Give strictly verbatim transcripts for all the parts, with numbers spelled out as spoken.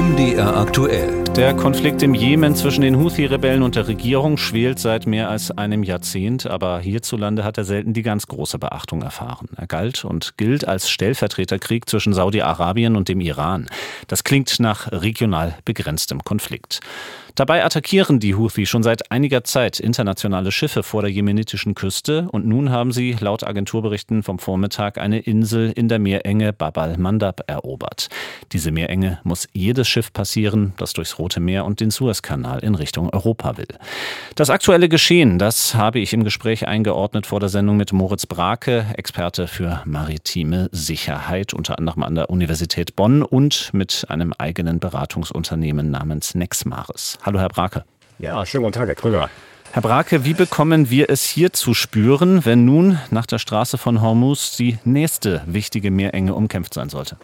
M D R aktuell. Der Konflikt im Jemen zwischen den Houthi-Rebellen und der Regierung schwelt seit mehr als einem Jahrzehnt, aber hierzulande hat er selten die ganz große Beachtung erfahren. Er galt und gilt als Stellvertreterkrieg zwischen Saudi-Arabien und dem Iran. Das klingt nach regional begrenztem Konflikt. Dabei attackieren die Houthi schon seit einiger Zeit internationale Schiffe vor der jemenitischen Küste und nun haben sie laut Agenturberichten vom Vormittag eine Insel in der Meerenge Bab al-Mandab erobert. Diese Meerenge muss jedes Schiff passieren, das durchs Rote Meer und den Suezkanal in Richtung Europa will. Das aktuelle Geschehen, das habe ich im Gespräch eingeordnet vor der Sendung mit Moritz Brake, Experte für maritime Sicherheit, unter anderem an der Universität Bonn und mit einem eigenen Beratungsunternehmen namens Nexmaris. Hallo Herr Brake. Ja, schönen guten Tag, Herr Krüger. Herr Brake, wie bekommen wir es hier zu spüren, wenn nun nach der Straße von Hormuz die nächste wichtige Meerenge umkämpft sein sollte?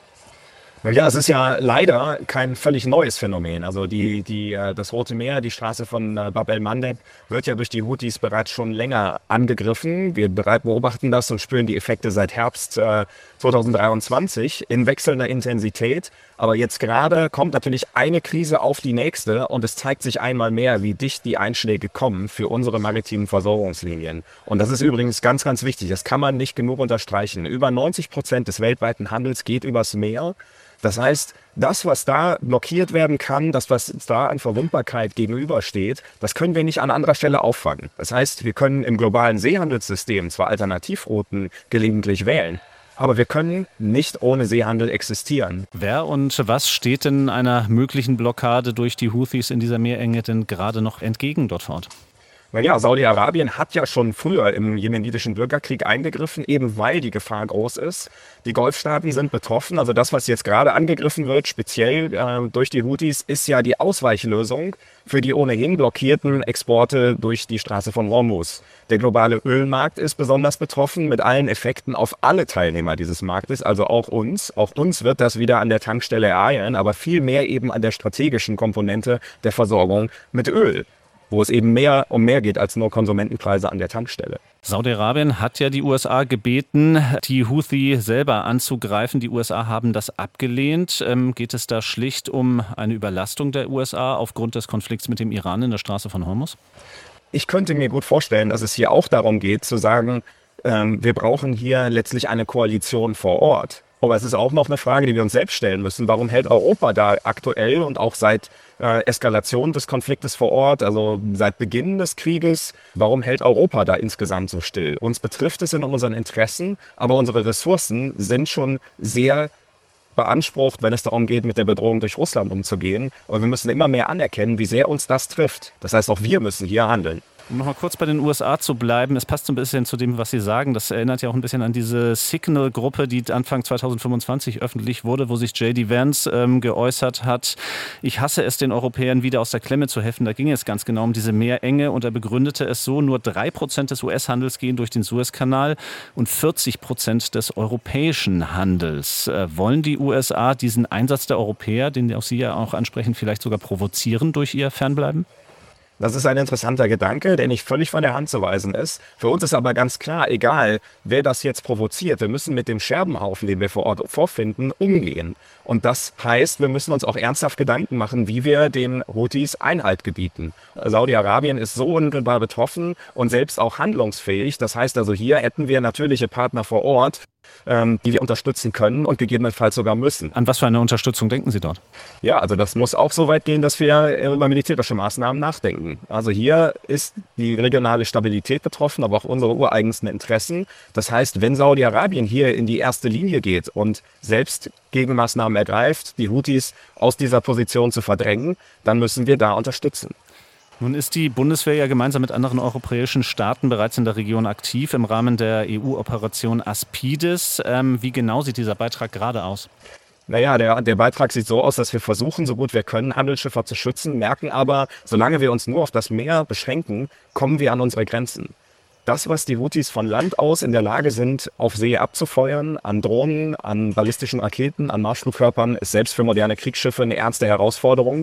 Ja, es ist ja leider kein völlig neues Phänomen. Also die, die, das Rote Meer, die Straße von Bab el-Mandeb, wird ja durch die Houthis bereits schon länger angegriffen. Wir beobachten das und spüren die Effekte seit Herbst zweitausenddreiundzwanzig in wechselnder Intensität. Aber jetzt gerade kommt natürlich eine Krise auf die nächste und es zeigt sich einmal mehr, wie dicht die Einschläge kommen für unsere maritimen Versorgungslinien. Und das ist übrigens ganz, ganz wichtig. Das kann man nicht genug unterstreichen. Über neunzig Prozent des weltweiten Handels geht übers Meer. Das heißt, das, was da blockiert werden kann, das, was da an Verwundbarkeit gegenübersteht, das können wir nicht an anderer Stelle auffangen. Das heißt, wir können im globalen Seehandelssystem zwar Alternativrouten gelegentlich wählen, aber wir können nicht ohne Seehandel existieren. Wer und was steht denn einer möglichen Blockade durch die Houthis in dieser Meerenge denn gerade noch entgegen dort vor Ort? Ja, Saudi-Arabien hat ja schon früher im jemenitischen Bürgerkrieg eingegriffen, eben weil die Gefahr groß ist. Die Golfstaaten sind betroffen. Also das, was jetzt gerade angegriffen wird, speziell äh, durch die Houthis, ist ja die Ausweichlösung für die ohnehin blockierten Exporte durch die Straße von Hormuz. Der globale Ölmarkt ist besonders betroffen mit allen Effekten auf alle Teilnehmer dieses Marktes, also auch uns. Auch uns wird das wieder an der Tankstelle ereilen, aber viel mehr eben an der strategischen Komponente der Versorgung mit Öl, wo es eben mehr um mehr geht als nur Konsumentenpreise an der Tankstelle. Saudi-Arabien hat ja die U S A gebeten, die Houthi selber anzugreifen. Die U S A haben das abgelehnt. Ähm, geht es da schlicht um eine Überlastung der U S A aufgrund des Konflikts mit dem Iran in der Straße von Hormuz? Ich könnte mir gut vorstellen, dass es hier auch darum geht, zu sagen, ähm, wir brauchen hier letztlich eine Koalition vor Ort. Aber es ist auch noch eine Frage, die wir uns selbst stellen müssen. Warum hält Europa da aktuell und auch seit äh, Eskalation des Konfliktes vor Ort, also seit Beginn des Krieges, warum hält Europa da insgesamt so still? Uns betrifft es in unseren Interessen, aber unsere Ressourcen sind schon sehr beansprucht, wenn es darum geht, mit der Bedrohung durch Russland umzugehen. Aber wir müssen immer mehr anerkennen, wie sehr uns das trifft. Das heißt, auch wir müssen hier handeln. Um noch mal kurz bei den U S A zu bleiben, es passt so ein bisschen zu dem, was Sie sagen. Das erinnert ja auch ein bisschen an diese Signal-Gruppe, die Anfang zweitausendfünfundzwanzig öffentlich wurde, wo sich J D Vance ähm, geäußert hat. Ich hasse es, den Europäern wieder aus der Klemme zu helfen. Da ging es ganz genau um diese Meerenge und er begründete es so, nur drei Prozent des U S-Handels gehen durch den Suezkanal und vierzig Prozent des europäischen Handels. Äh, wollen die U S A diesen Einsatz der Europäer, den auch Sie ja auch ansprechen, vielleicht sogar provozieren durch ihr Fernbleiben? Das ist ein interessanter Gedanke, der nicht völlig von der Hand zu weisen ist. Für uns ist aber ganz klar, egal wer das jetzt provoziert, wir müssen mit dem Scherbenhaufen, den wir vor Ort vorfinden, umgehen. Und das heißt, wir müssen uns auch ernsthaft Gedanken machen, wie wir den Houthis Einhalt gebieten. Saudi-Arabien ist so unmittelbar betroffen und selbst auch handlungsfähig. Das heißt also, hier hätten wir natürliche Partner vor Ort, ähm, die wir unterstützen können und gegebenenfalls sogar müssen. An was für eine Unterstützung denken Sie dort? Ja, also das muss auch so weit gehen, dass wir über militärische Maßnahmen nachdenken. Also hier ist die regionale Stabilität betroffen, aber auch unsere ureigensten Interessen. Das heißt, wenn Saudi-Arabien hier in die erste Linie geht und selbst Gegenmaßnahmen ergreift, die Houthis aus dieser Position zu verdrängen, dann müssen wir da unterstützen. Nun ist die Bundeswehr ja gemeinsam mit anderen europäischen Staaten bereits in der Region aktiv im Rahmen der E U-Operation Aspides. Ähm, wie genau sieht dieser Beitrag gerade aus? Naja, der, der Beitrag sieht so aus, dass wir versuchen, so gut wir können, Handelsschiffer zu schützen, merken aber, solange wir uns nur auf das Meer beschränken, kommen wir an unsere Grenzen. Das, was die Houthis von Land aus in der Lage sind, auf See abzufeuern, an Drohnen, an ballistischen Raketen, an Marschflugkörpern, ist selbst für moderne Kriegsschiffe eine ernste Herausforderung.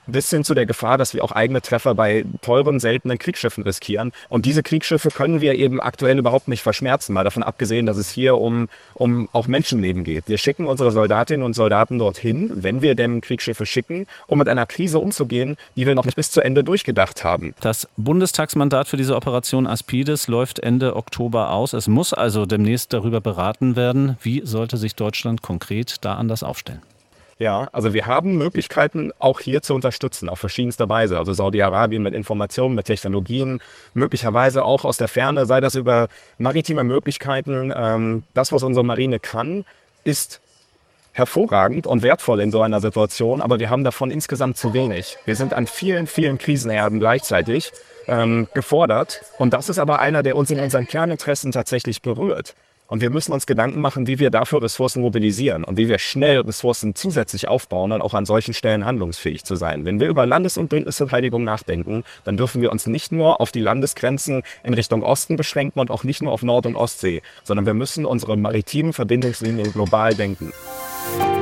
bis hin zu der Gefahr, dass wir auch eigene Treffer bei teuren, seltenen Kriegsschiffen riskieren. Und diese Kriegsschiffe können wir eben aktuell überhaupt nicht verschmerzen, mal davon abgesehen, dass es hier um, um auch Menschenleben geht. Wir schicken unsere Soldatinnen und Soldaten dorthin, wenn wir denn Kriegsschiffe schicken, um mit einer Krise umzugehen, die wir noch nicht bis zu Ende durchgedacht haben. Das Bundestagsmandat für diese Operation Aspides läuft Ende Oktober aus. Es muss also demnächst darüber beraten werden, wie sollte sich Deutschland konkret da anders aufstellen. Ja, also wir haben Möglichkeiten, auch hier zu unterstützen, auf verschiedenste Weise. Also Saudi-Arabien mit Informationen, mit Technologien, möglicherweise auch aus der Ferne, sei das über maritime Möglichkeiten. Ähm, das, was unsere Marine kann, ist hervorragend und wertvoll in so einer Situation, aber wir haben davon insgesamt zu wenig. Wir sind an vielen, vielen Krisenherden gleichzeitig ähm, gefordert und das ist aber einer, der uns in unseren Kerninteressen tatsächlich berührt. Und wir müssen uns Gedanken machen, wie wir dafür Ressourcen mobilisieren und wie wir schnell Ressourcen zusätzlich aufbauen und auch an solchen Stellen handlungsfähig zu sein. Wenn wir über Landes- und Bündnisverteidigung nachdenken, dann dürfen wir uns nicht nur auf die Landesgrenzen in Richtung Osten beschränken und auch nicht nur auf Nord- und Ostsee, sondern wir müssen unsere maritimen Verbindungslinien global denken.